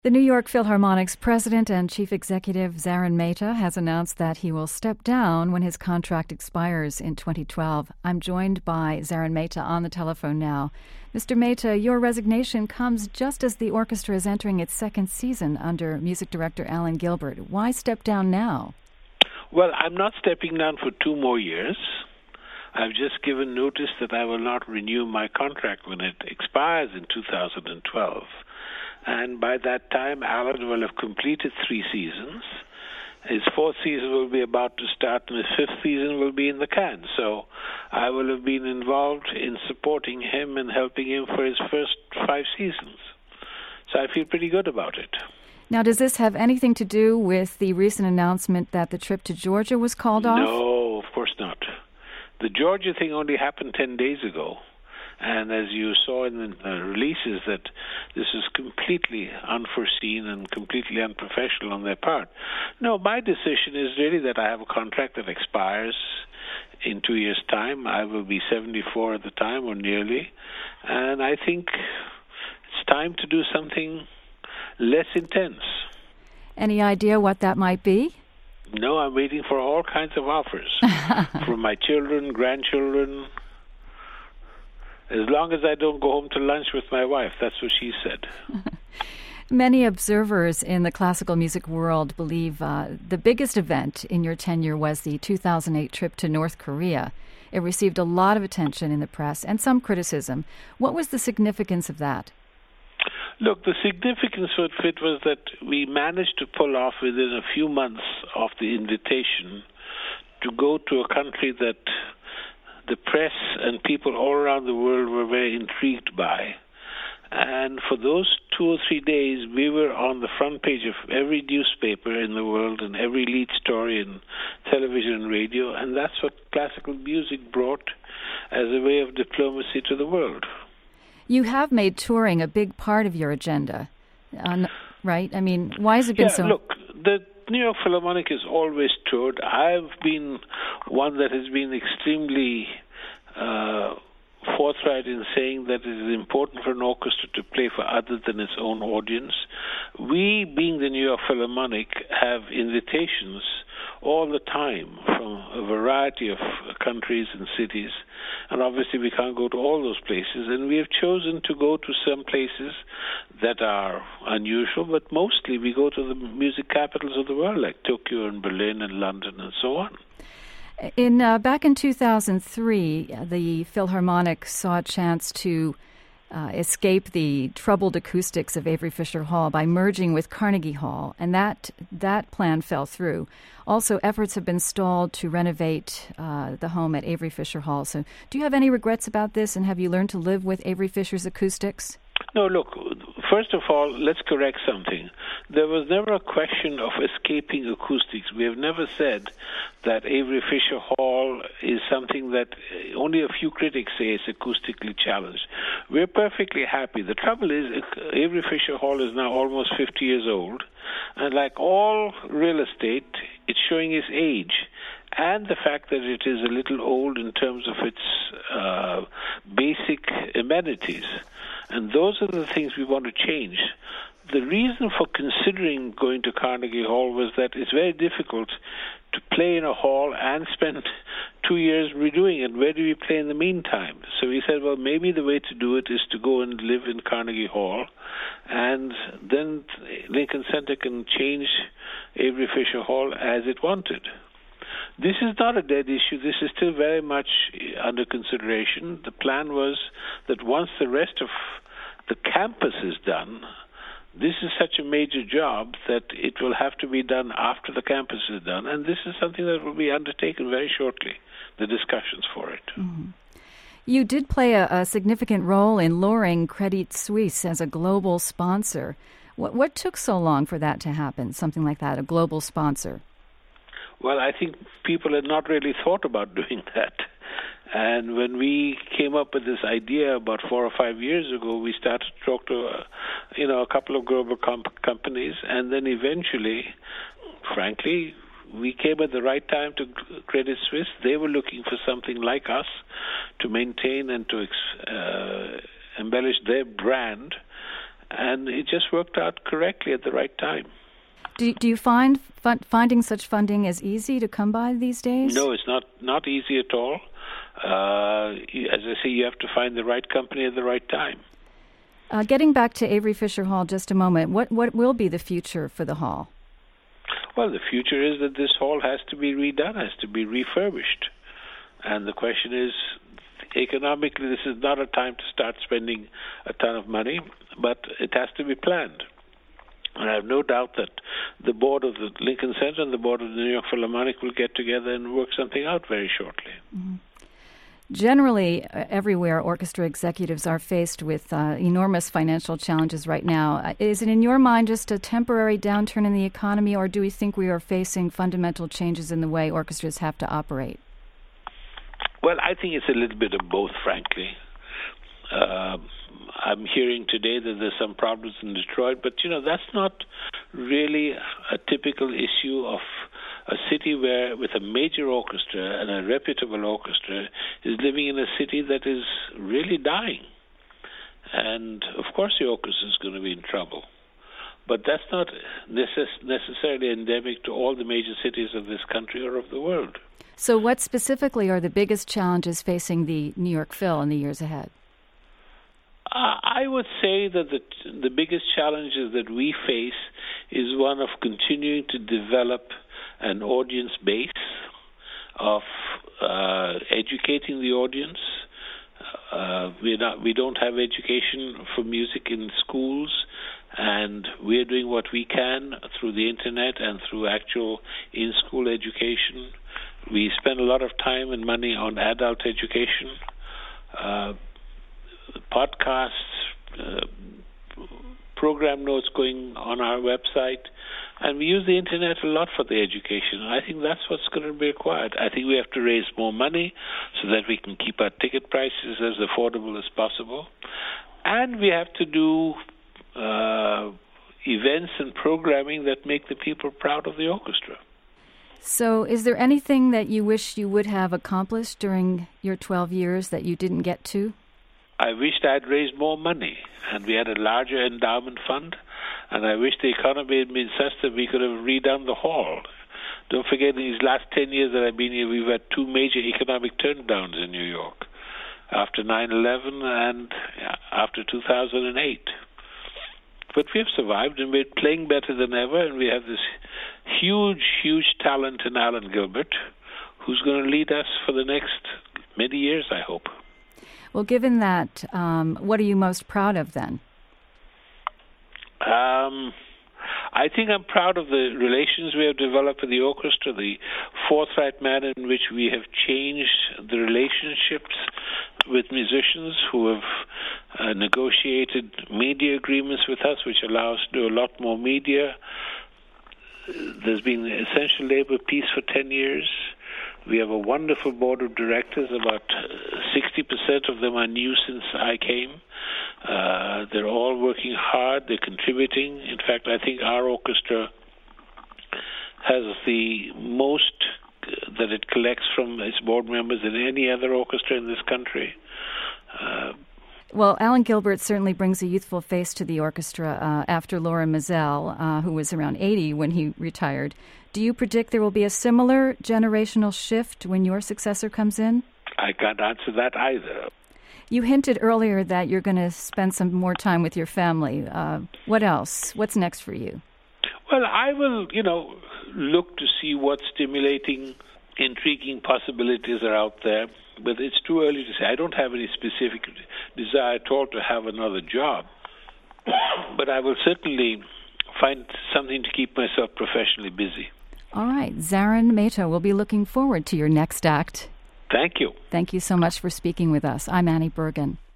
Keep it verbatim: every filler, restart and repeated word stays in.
The New York Philharmonic's president and chief executive, Zaran Mehta, has announced that he will step down when his contract expires in twenty twelve. I'm joined by Zaran Mehta on the telephone now. Mister Mehta, your resignation comes just as the orchestra is entering its second season under music director Alan Gilbert. Why step down now? Well, I'm not stepping down for two more years. I've just given notice that I will not renew my contract when it expires in two thousand twelve. And by that time, Alan will have completed three seasons. His fourth season will be about to start, and his fifth season will be in the can. So I will have been involved in supporting him and helping him for his first five seasons. So I feel pretty good about it. Now, does this have anything to do with the recent announcement that the trip to Georgia was called off? No, of course not. The Georgia thing only happened ten days ago. And as you saw in the uh, releases, that this is completely unforeseen and completely unprofessional on their part. No, my decision is really that I have a contract that expires in two years' time. I will be seventy-four at the time, or nearly. And I think it's time to do something less intense. Any idea what that might be? No, I'm waiting for all kinds of offers from my children, grandchildren. As long as I don't go home to lunch with my wife, that's what she said. Many observers in the classical music world believe uh, the biggest event in your tenure was the two thousand eight trip to North Korea. It received a lot of attention in the press and some criticism. What was the significance of that? Look, the significance of it was that we managed to pull off within a few months of the invitation to go to a country that the press and people all around the world were very intrigued by. And for those two or three days, we were on the front page of every newspaper in the world and every lead story in television and radio, and that's what classical music brought as a way of diplomacy to the world. You have made touring a big part of your agenda, uh, right? I mean, why has it been yeah, so... Look, the New York Philharmonic has always toured. I've been one that has been extremely uh, forthright in saying that it is important for an orchestra to play for other than its own audience. We, being the New York Philharmonic, have invitations all the time from a variety of countries and cities, and obviously we can't go to all those places, and we have chosen to go to some places that are unusual, but mostly we go to the music capitals of the world, like Tokyo and Berlin and London and so on. In uh, back in two thousand three, the Philharmonic saw a chance to uh, escape the troubled acoustics of Avery Fisher Hall by merging with Carnegie Hall, and that that plan fell through. Also, efforts have been stalled to renovate uh, the home at Avery Fisher Hall. So do you have any regrets about this, and have you learned to live with Avery Fisher's acoustics? No, look, first of all, let's correct something. There was never a question of escaping acoustics. We have never said that Avery Fisher Hall is something that only a few critics say is acoustically challenged. We're perfectly happy. The trouble is, Avery Fisher Hall is now almost fifty years old, and like all real estate, it's showing its age. And the fact that it is a little old in terms of its uh, basic amenities. And those are the things we want to change. The reason for considering going to Carnegie Hall was that it's very difficult to play in a hall and spend two years redoing it. Where do we play in the meantime? So we said, well, maybe the way to do it is to go and live in Carnegie Hall, and then Lincoln Center can change Avery Fisher Hall as it wanted. This is not a dead issue. This is still very much under consideration. The plan was that once the rest of the campus is done, this is such a major job that it will have to be done after the campus is done, and this is something that will be undertaken very shortly, the discussions for it. Mm-hmm. You did play a, a significant role in luring Credit Suisse as a global sponsor. What, what took so long for that to happen, something like that, a global sponsor? Well, I think people had not really thought about doing that. And when we came up with this idea about four or five years ago, we started to talk to, uh, you know, a couple of global comp- companies, and then eventually, frankly, we came at the right time to Credit Suisse. They were looking for something like us to maintain and to uh, embellish their brand. and it just worked out correctly at the right time. Do, do you find fun, finding such funding is easy to come by these days? No, it's not, not easy at all. Uh, as I say, you have to find the right company at the right time. Uh, getting back to Avery Fisher Hall just a moment, what, what will be the future for the hall? Well, the future is that this hall has to be redone, has to be refurbished. And the question is, economically, this is not a time to start spending a ton of money, but it has to be planned. And I have no doubt that the board of the Lincoln Center and the board of the New York Philharmonic will get together and work something out very shortly. Mm-hmm. Generally, uh, everywhere, orchestra executives are faced with uh, enormous financial challenges right now. Uh, is it in your mind just a temporary downturn in the economy, or do we think we are facing fundamental changes in the way orchestras have to operate? Well, I think it's a little bit of both, frankly. Uh, I'm hearing today that there's some problems in Detroit, but, you know, that's not really a typical issue of a city where, with a major orchestra and a reputable orchestra, is living in a city that is really dying. And, of course, the orchestra is going to be in trouble. But that's not necess- necessarily endemic to all the major cities of this country or of the world. So what specifically are the biggest challenges facing the New York Phil in the years ahead? Uh, I would say that the, the biggest challenges that we face is one of continuing to develop an audience base, of uh, educating the audience. Uh, we're not, we don't have education for music in schools, and we're doing what we can through the internet and through actual in-school education. We spend a lot of time and money on adult education, uh, podcasts, uh, program notes going on our website, and we use the internet a lot for the education. I think that's what's going to be required. I think we have to raise more money so that we can keep our ticket prices as affordable as possible. And we have to do uh, events and programming that make the people proud of the orchestra. So is there anything that you wish you would have accomplished during your twelve years that you didn't get to? I wished I'd raised more money, and we had a larger endowment fund, and I wish the economy had been such that we could have redone the hall. Don't forget, in these last ten years that I've been here, we've had two major economic turndowns in New York, after nine eleven and after two thousand eight. But we have survived, and we're playing better than ever, and we have this huge, huge talent in Alan Gilbert, who's going to lead us for the next many years, I hope. Well, given that, um, what are you most proud of then? Um, I think I'm proud of the relations we have developed with the orchestra, the forthright manner in which we have changed the relationships with musicians who have uh, negotiated media agreements with us, which allow us to do a lot more media. There's been essential labor peace for ten years. We have a wonderful board of directors. About sixty percent of them are new since I came. Uh, they're all working hard. They're contributing. In fact, I think our orchestra has the most that it collects from its board members than any other orchestra in this country. Uh, Well, Alan Gilbert certainly brings a youthful face to the orchestra uh, after Laura Mizell, uh, who was around eighty when he retired. Do you predict there will be a similar generational shift when your successor comes in? I can't answer that either. You hinted earlier that you're going to spend some more time with your family. Uh, what else? What's next for you? Well, I will, you know, look to see what stimulating, intriguing possibilities are out there. But it's too early to say. I don't have any specific desire at all to have another job. But I will certainly find something to keep myself professionally busy. All right. Zaran Mehta, we'll be looking forward to your next act. Thank you. Thank you so much for speaking with us. I'm Annie Bergen.